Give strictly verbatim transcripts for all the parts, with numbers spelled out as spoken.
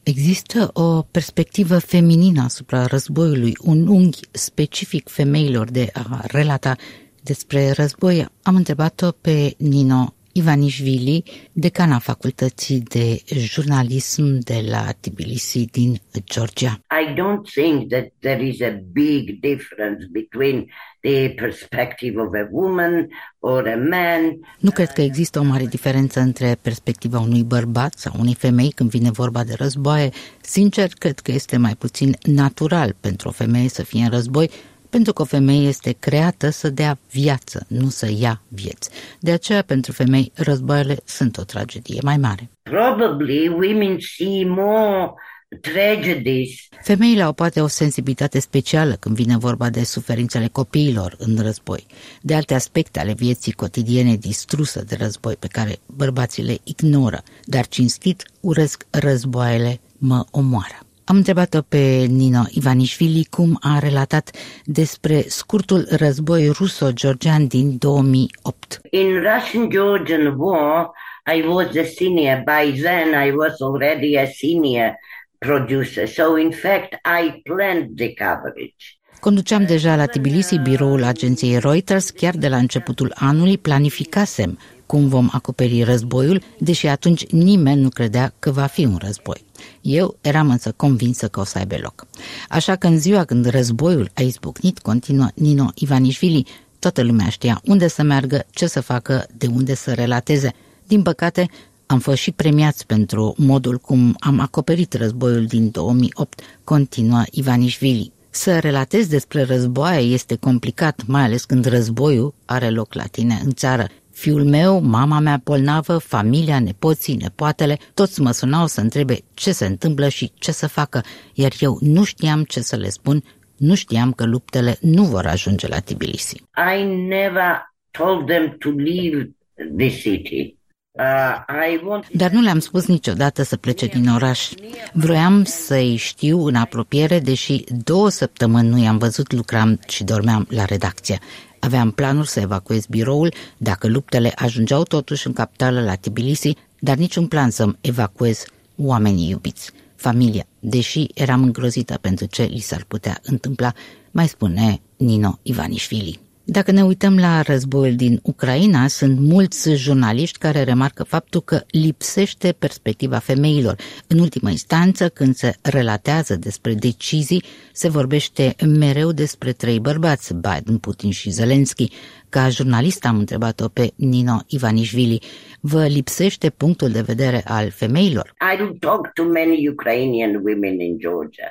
Există o perspectivă feminină asupra războiului, un unghi specific femeilor de a relata despre război. Am întrebat-o pe Nino Ivanișvili, decana Facultății de Jurnalism de la Tbilisi din Georgia. I don't think that there is a big difference between the perspective of a woman or a man. Nu cred că există o mare diferență între perspectiva unui bărbat sau unei femei când vine vorba de războaie. Sincer, cred că este mai puțin natural pentru o femeie să fie în război, pentru că o femeie este creată să dea viață, nu să ia vieți. De aceea, pentru femei, războaiele sunt o tragedie mai mare. Probably women see more tragedies. Femeile au poate o sensibilitate specială când vine vorba de suferințele copiilor în război, de alte aspecte ale vieții cotidiene distruse de război pe care bărbații le ignoră, dar cinstit urăsc războaiele, mă omoară. Am întrebat-o pe Nino Ivanișvili cum a relatat despre scurtul război ruso-georgian din două mii opt. In Russian-Georgian War, I was a senior. By then, I was already a senior producer. So, in fact, I planned the coverage. Conduceam deja la Tbilisi biroul agenției Reuters, chiar de la începutul anului planificasem cum vom acoperi războiul, deși atunci nimeni nu credea că va fi un război. Eu eram însă convinsă că o să aibă loc. Așa că în ziua când războiul a izbucnit, continuă Nino Ivanișvili, toată lumea știa unde să meargă, ce să facă, de unde să relateze. Din păcate, am fost și premiați pentru modul cum am acoperit războiul din două mii opt, continuă Ivanișvili. Să relatezi despre războaie este complicat, mai ales când războiul are loc la tine în țară. Fiul meu, mama mea bolnavă, familia, nepoții, nepoatele, toți mă sunau să întrebe ce se întâmplă și ce să facă, iar eu nu știam ce să le spun, nu știam că luptele nu vor ajunge la Tbilisi. I never told them to leave the city. Uh, I want... Dar nu le-am spus niciodată să plece din oraș. Vroiam să-i știu în apropiere, deși două săptămâni nu i-am văzut, lucram și dormeam la redacție. Aveam planuri să evacuez biroul dacă luptele ajungeau totuși în capitală la Tbilisi, dar niciun plan să-mi evacuez oamenii iubiți, familia, deși eram îngrozită pentru ce li s-ar putea întâmpla, mai spune Nino Ivanișvili. Dacă ne uităm la războiul din Ucraina, sunt mulți jurnaliști care remarcă faptul că lipsește perspectiva femeilor. În ultimă instanță, când se relatează despre decizii, se vorbește mereu despre trei bărbați, Biden, Putin și Zelensky. Ca jurnalist am întrebat-o pe Nino Ivanișvili, vă lipsește punctul de vedere al femeilor? I don't talk to many Ukrainian women in Georgia.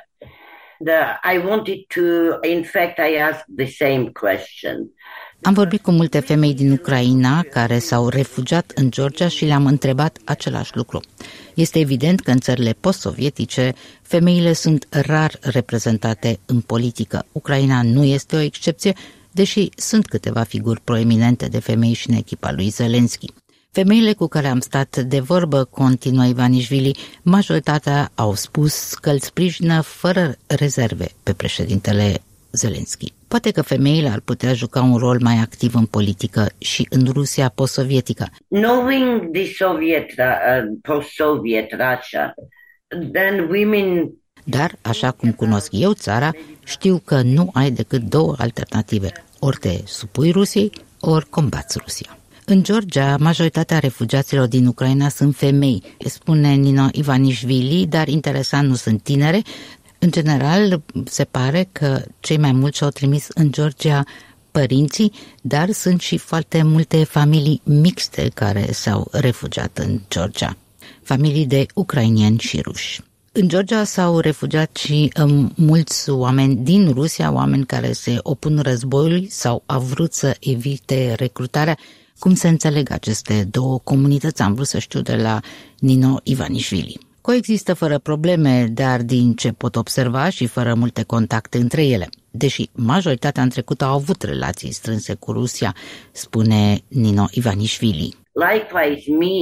The, I wanted to, in fact, I asked the same question. Am vorbit cu multe femei din Ucraina care s-au refugiat în Georgia și le-am întrebat același lucru. Este evident că în țările post-sovietice femeile sunt rar reprezentate în politică. Ucraina nu este o excepție, deși sunt câteva figuri proeminente de femei și în echipa lui Zelensky. Femeile cu care am stat de vorbă, continuă Ivanișvili, majoritatea au spus că îl sprijină fără rezerve pe președintele Zelensky. Poate că femeile ar putea juca un rol mai activ în politică și în Rusia post-sovietică. Knowing the Soviet, uh, post-Soviet Russia, then women... Dar, așa cum cunosc eu țara, știu că nu ai decât două alternative. Ori te supui Rusiei, ori combați Rusia. În Georgia, majoritatea refugiaților din Ucraina sunt femei, spune Nino Ivanișvili, dar interesant nu sunt tinere. În general, se pare că cei mai mulți și-au trimis în Georgia părinții, dar sunt și foarte multe familii mixte care s-au refugiat în Georgia, familii de ucrainieni și ruși. În Georgia s-au refugiat și um, mulți oameni din Rusia, oameni care se opun războiului sau au vrut să evite recrutarea. Cum se înțeleg aceste două comunități? Am vrut să știu de la Nino Ivanișvili. Coexistă fără probleme, dar din ce pot observa și fără multe contacte între ele. Deși majoritatea în trecut au avut relații strânse cu Rusia, spune Nino Ivanișvili. Likewise me,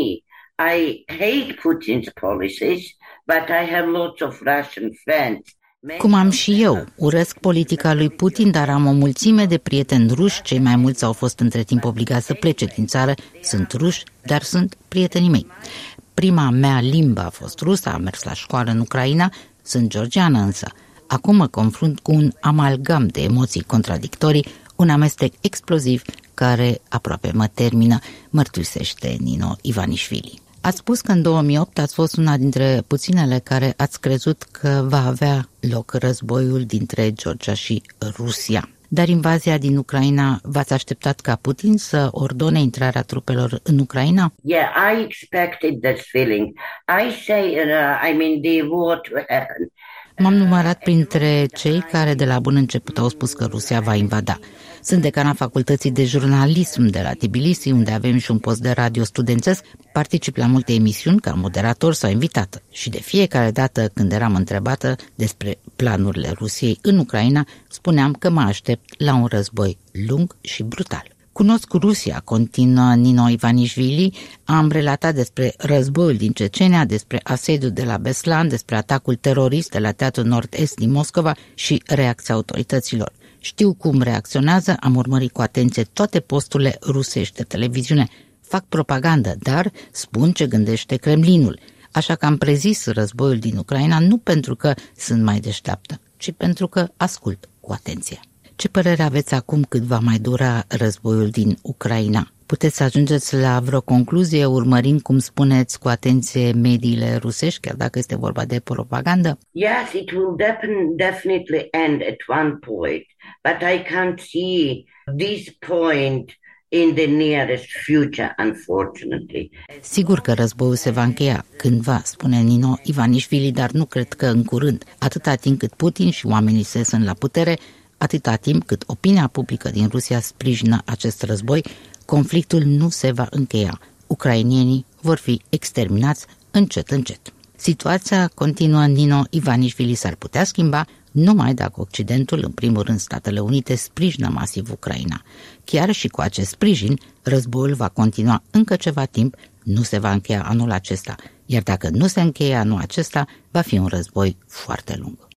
I hate Putin's policies, but I have lots of Russian friends. Cum am și eu, urăsc politica lui Putin, dar am o mulțime de prieteni ruși, cei mai mulți au fost între timp obligați să plece din țară, sunt ruși, dar sunt prietenii mei. prima mea limbă a fost rusă, am mers la școală în Ucraina, sunt georgiană însă. Acum mă confrunt cu un amalgam de emoții contradictorii, un amestec exploziv care aproape mă termină, mărturisește Nino Ivanișvili. Ați spus că în două mii opt ați fost una dintre puținele care ați crezut că va avea loc războiul dintre Georgia și Rusia. Dar invazia din Ucraina, v-ați așteptat ca Putin să ordone intrarea trupelor în Ucraina? Yeah, I expected this feeling. I say, uh, I mean, the war to happen. M-am numărat printre cei care de la bun început au spus că Rusia va invada. Sunt decana facultății de jurnalism de la Tbilisi, unde avem și un post de radio studențesc, particip la multe emisiuni ca moderator sau invitată. Și de fiecare dată când eram întrebată despre planurile Rusiei în Ucraina, spuneam că mă aștept la un război lung și brutal. Cunosc Rusia, continuă Nino Ivanișvili, am relatat despre războiul din Cecenia, despre asediul de la Beslan, despre atacul terorist de la Teatrul Nord-Est din Moscova și reacția autorităților. Știu cum reacționează, am urmărit cu atenție toate posturile rusești de televiziune. Fac propagandă, dar spun ce gândește Kremlinul. Așa că am prezis războiul din Ucraina nu pentru că sunt mai deșteaptă, ci pentru că ascult cu atenție. Ce părere aveți acum cât va mai dura războiul din Ucraina? Puteți să ajungeți la vreo concluzie urmărind, cum spuneți, cu atenție mediile rusești, chiar dacă este vorba de propagandă? Yes, it will definitely end at one point, but I can't see this point in the nearest future, unfortunately. Sigur că războiul se va încheia cândva, spune Nino Ivanișvili, dar nu cred că în curând. Atâta timp cât Putin și oamenii săi sunt la putere, atâta timp cât opinia publică din Rusia sprijină acest război, conflictul nu se va încheia. Ucrainienii vor fi exterminați încet, încet. Situația, continuă Nino Ivanișvili, s-ar putea schimba numai dacă Occidentul, în primul rând Statele Unite, sprijină masiv Ucraina. Chiar și cu acest sprijin, războiul va continua încă ceva timp, nu se va încheia anul acesta. Iar dacă nu se încheie anul acesta, va fi un război foarte lung.